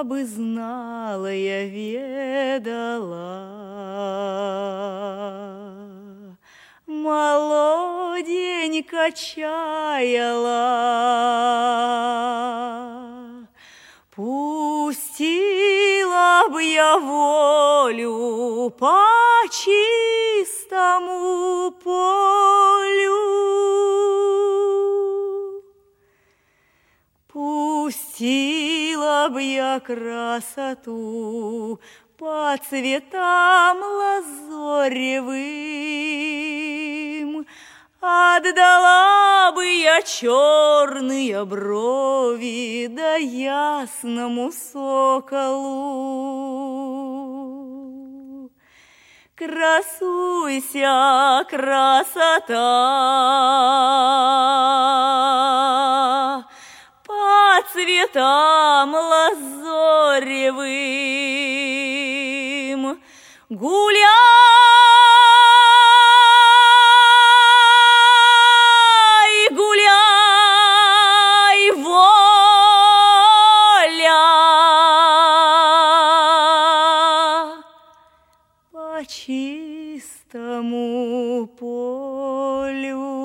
бы знала, я ведала, молоденько чаяла, пустила б я волю по чистому полю, пустила б я красоту по цветам лазоревым, отдала бы я черные брови да ясному соколу. Красуйся, красота, по цветам лазоревым, гуляй, гуляй, воля, по чистому полю.